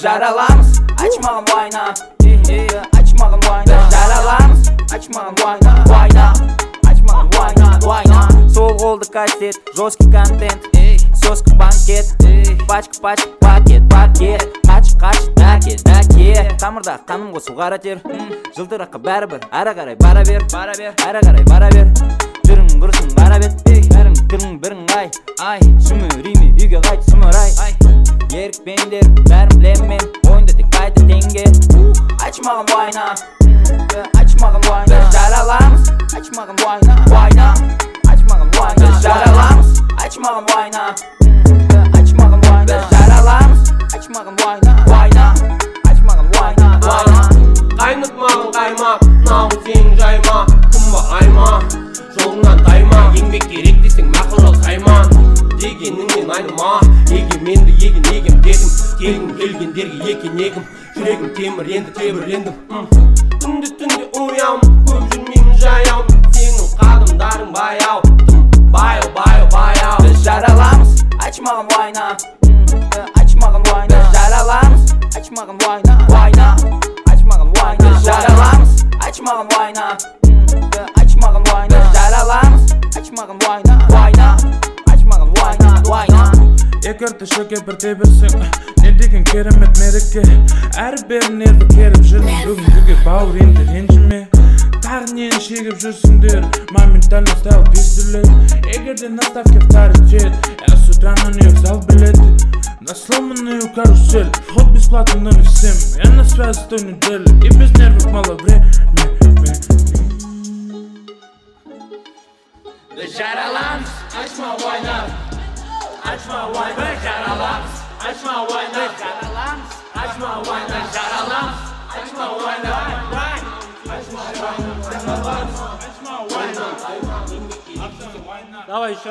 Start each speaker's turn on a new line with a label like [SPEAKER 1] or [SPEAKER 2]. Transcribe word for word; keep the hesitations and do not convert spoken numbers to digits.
[SPEAKER 1] Жараламыз, açmağın vayna. Açmağın vayna. Жараламыз, açmağın vayna. Vayna, açmağın vayna. Vayna. Сол қолды кастет, жесткий контент. Сөзкі банкет, пачка-пачка, пакет-пакет. Қач-қач, дәке-дәке. Тамырда қаным қосу қара тер. Жылтыраққа бәрі-бір, әрі қарай бара бер. Әрі қарай бара бер. Жүрің құрысын қара бет. Бәрің түрің бірің ай. Сүмірейме үйге қайт сұмырай. Ерікпендер бәрін білем мен. Ойында тек қайты теңге. Açmağın vayna. Açmağın vayna. Жараламыз, açmağın vayna. Vayna, açmağın vayna. Жараламыз, açmağın vayna. Açmağın vayna. Жараламыз, açmağın vayna. Vayna, açmağın vayna. Vayna.
[SPEAKER 2] Қайнытмағын қаймақ, нағыз сенің жайма. Күнбі айма, жолыңнан тайма. Еңбек керек десең мақұлы қайма. Дегеніңнен айныма, егеменді еген егем дедім. Келгім келгендерге екен егім. Жүрегім темір енді тебірендім. Түнде түнде ұям, көп жүрмеймін жаяу. Сенің қадымдарың баяу, баяу баяу баяу.
[SPEAKER 1] Жараламыз, açmağın vayna. Açmağın vayna. Жараламыз, açmağın vayna. Vayna, açmağın vayna. Жараламыз, açmağın vayna. Açmağın vayna. Жараламыз, açmağın vayna. Vayna, açmağın vayna. Vayna.
[SPEAKER 3] Егерді шөке бірде берсең, не деген керемет мереке. Әрбірін ерді керіп жүрмін бүгінгі бауыр енді ренжіме. Тағы нені шегіп жүрсіңдер, моментально стайл пизділер. Егерде наставке вторит жет, я с утра на нее взял билеты. На сломанную карусель, вход бесплатный номер семь. Я на связи с той недели, и без нервов мало время.
[SPEAKER 2] Жараламыз, açma vayna. Açma vayna. Жараламыз, açma vayna.
[SPEAKER 1] Жараламыз,
[SPEAKER 2] Açma vayna. Жараламыз, açma vayna. Açma vayna.
[SPEAKER 3] Давай еще.